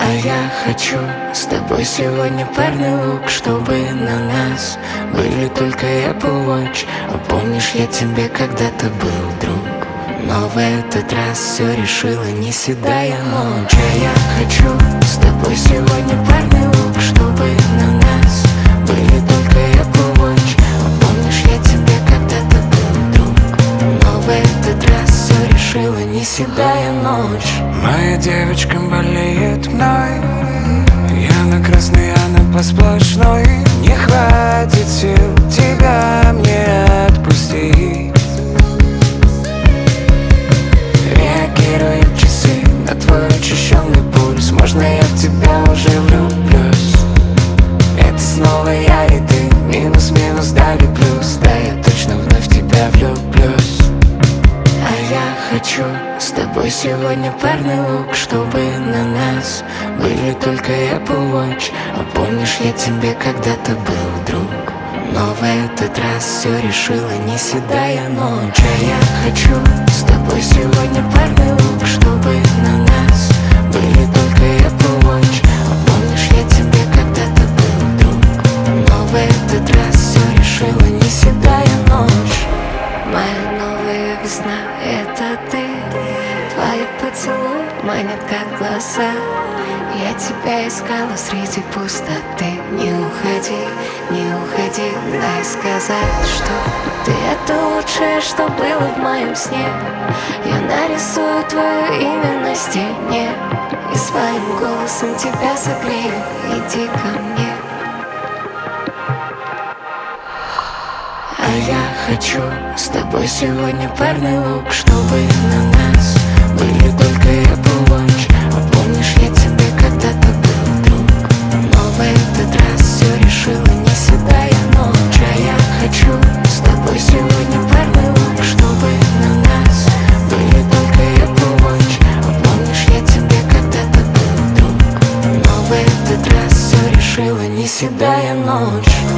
А я хочу с тобой сегодня парный лук, чтобы на нас были только Apple Watch. А помнишь, я тебе когда-то был друг, но в этот раз все решила не седая ночь. А я хочу с тобой сегодня парный лук, чтобы на нас были только Apple Watch. А помнишь, я тебе когда-то был друг, но в этот раз все решила не седая ночь. Моя девочка болеет мной, я на красной, она по сплошной. Не хватит сил тебя мне отпустить. Реагируют часы на твой учащенный пульс. Можно я в тебя уже влюблюсь? Это снова я и ты, минус-минус дали плюс. Да, я точно вновь в тебя влюблюсь. А я хочу с тобой сегодня парный лук, чтобы на нас были только Apple Watch. А помнишь, я тебе когда-то был друг, но в этот раз все решила не седая ночь. А я хочу с тобой сегодня парный лук, чтобы на нас были только Apple Watch. А помнишь, я тебе когда-то был друг, но в этот раз все решила не седая ночь. Моя новая весна — это ты. Твои поцелуи манят как глаза. Я тебя искала среди пустоты. Не уходи, не уходи, дай сказать, что ты — это лучшее, что было в моем сне. Я нарисую твое имя на стене и своим голосом тебя согрею. Иди ко мне. А я хочу с тобой сегодня парный лук, чтобы на нас были только Apple Watch. А помнишь, я тебе когда-то был друг, но в этот раз все решила не седая ночь. А я хочу с тобой сегодня парный лук, чтобы на нас были только Apple Watch. А помнишь, я тебе когда-то был друг, но в этот раз все решила не седая ночь.